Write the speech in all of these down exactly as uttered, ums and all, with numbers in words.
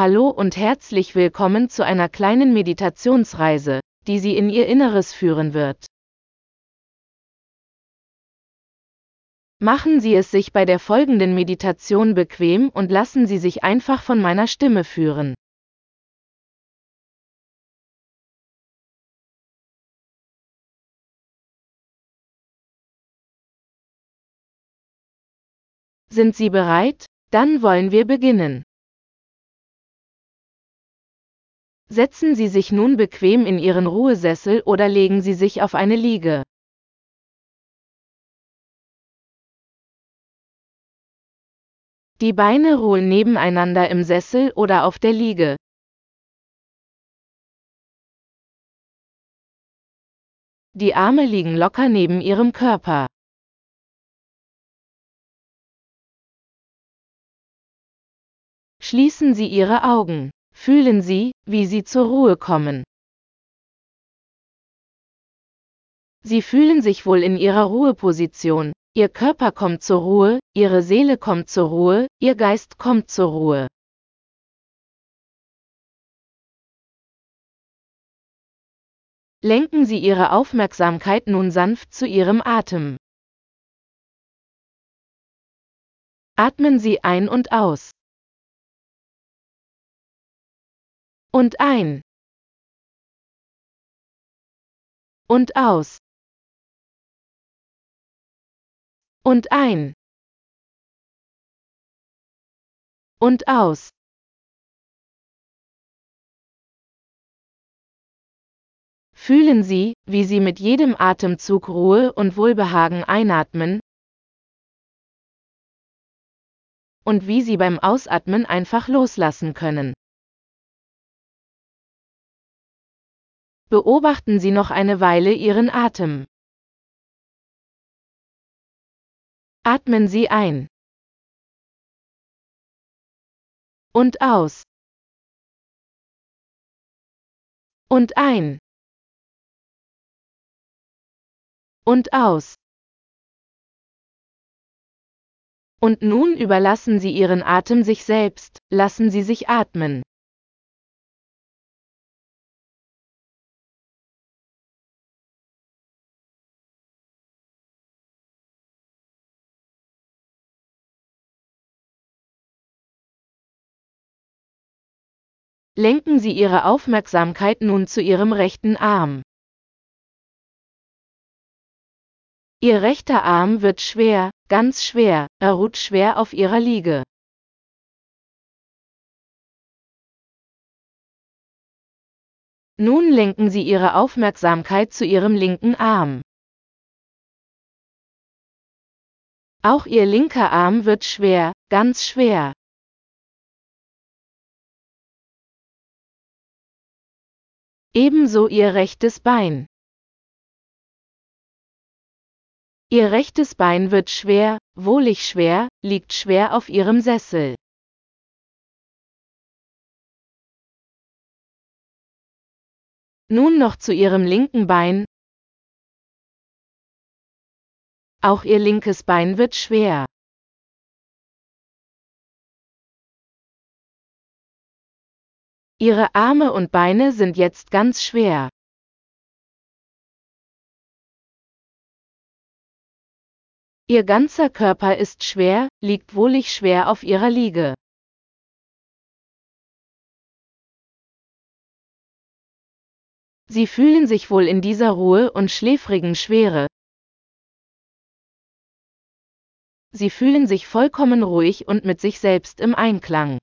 Hallo und herzlich willkommen zu einer kleinen Meditationsreise, die Sie in Ihr Inneres führen wird. Machen Sie es sich bei der folgenden Meditation bequem und lassen Sie sich einfach von meiner Stimme führen. Sind Sie bereit? Dann wollen wir beginnen. Setzen Sie sich nun bequem in Ihren Ruhesessel oder legen Sie sich auf eine Liege. Die Beine ruhen nebeneinander im Sessel oder auf der Liege. Die Arme liegen locker neben Ihrem Körper. Schließen Sie Ihre Augen. Fühlen Sie, wie Sie zur Ruhe kommen. Sie fühlen sich wohl in Ihrer Ruheposition. Ihr Körper kommt zur Ruhe, Ihre Seele kommt zur Ruhe, Ihr Geist kommt zur Ruhe. Lenken Sie Ihre Aufmerksamkeit nun sanft zu Ihrem Atem. Atmen Sie ein und aus. Und ein. Und aus. Und ein. Und aus. Fühlen Sie, wie Sie mit jedem Atemzug Ruhe und Wohlbehagen einatmen und wie Sie beim Ausatmen einfach loslassen können. Beobachten Sie noch eine Weile Ihren Atem. Atmen Sie ein. Und aus. Und ein. Und aus. Und nun überlassen Sie Ihren Atem sich selbst, lassen Sie sich atmen. Lenken Sie Ihre Aufmerksamkeit nun zu Ihrem rechten Arm. Ihr rechter Arm wird schwer, ganz schwer, er ruht schwer auf Ihrer Liege. Nun lenken Sie Ihre Aufmerksamkeit zu Ihrem linken Arm. Auch Ihr linker Arm wird schwer, ganz schwer. Ebenso Ihr rechtes Bein. Ihr rechtes Bein wird schwer, wohlig schwer, liegt schwer auf Ihrem Sessel. Nun noch zu Ihrem linken Bein. Auch Ihr linkes Bein wird schwer. Ihre Arme und Beine sind jetzt ganz schwer. Ihr ganzer Körper ist schwer, liegt wohlig schwer auf Ihrer Liege. Sie fühlen sich wohl in dieser Ruhe und schläfrigen Schwere. Sie fühlen sich vollkommen ruhig und mit sich selbst im Einklang.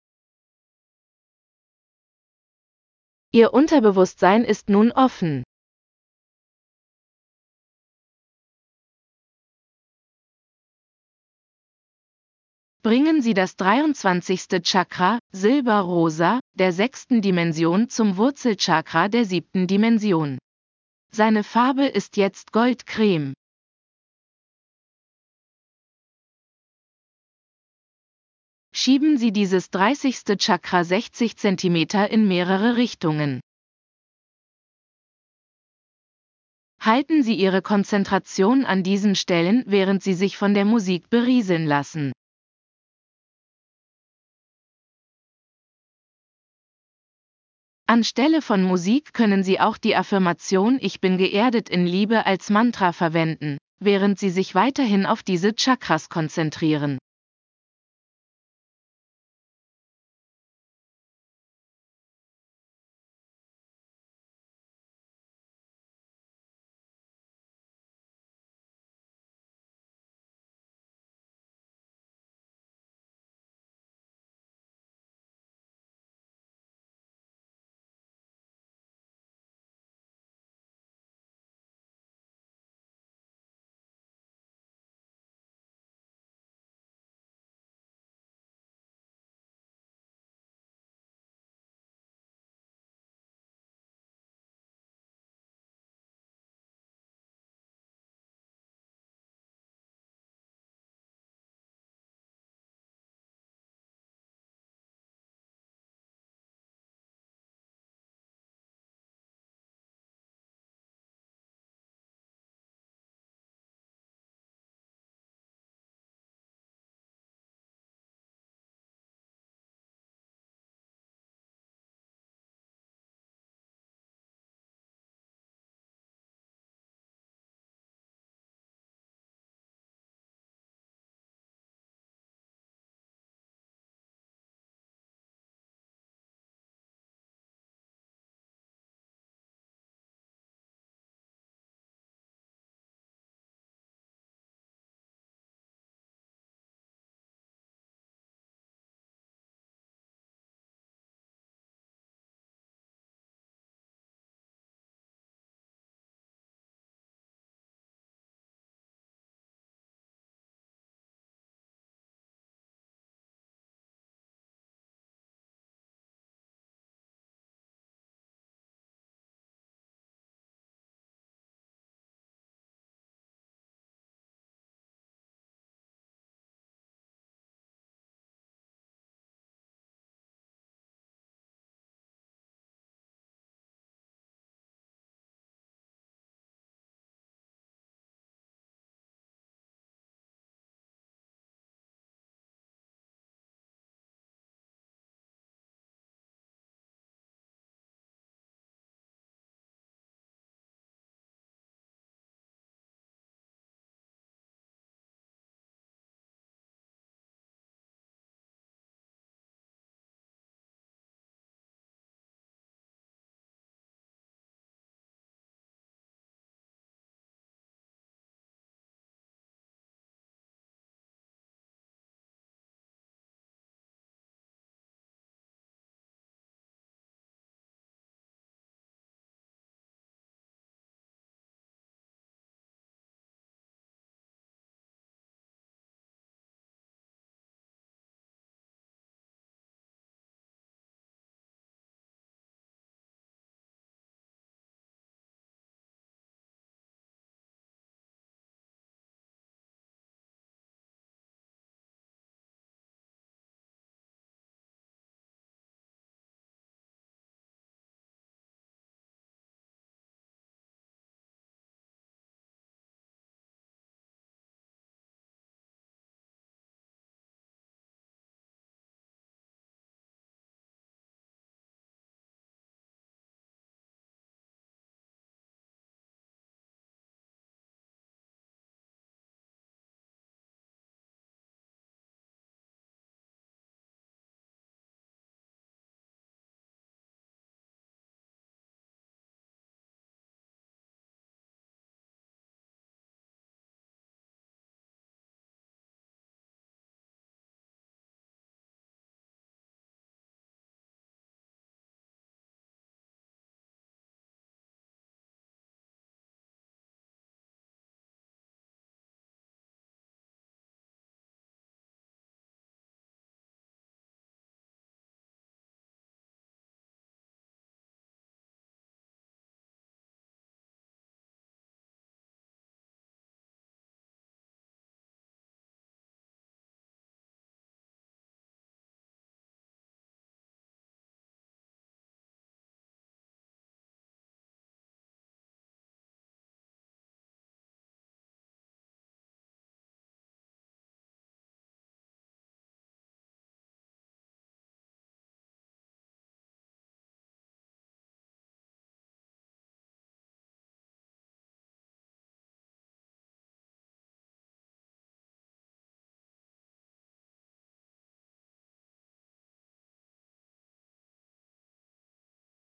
Ihr Unterbewusstsein ist nun offen. Bringen Sie das dreiundzwanzigste Chakra, Silberrosa, der sechsten Dimension zum Wurzelchakra der siebten Dimension. Seine Farbe ist jetzt goldcreme. Schieben Sie dieses dreißigste Chakra sechzig Zentimeter in mehrere Richtungen. Halten Sie Ihre Konzentration an diesen Stellen, während Sie sich von der Musik berieseln lassen. Anstelle von Musik können Sie auch die Affirmation „Ich bin geerdet in Liebe" als Mantra verwenden, während Sie sich weiterhin auf diese Chakras konzentrieren.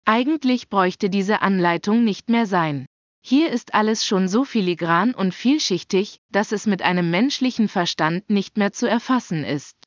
Eigentlich bräuchte diese Anleitung nicht mehr sein. Hier ist alles schon so filigran und vielschichtig, dass es mit einem menschlichen Verstand nicht mehr zu erfassen ist.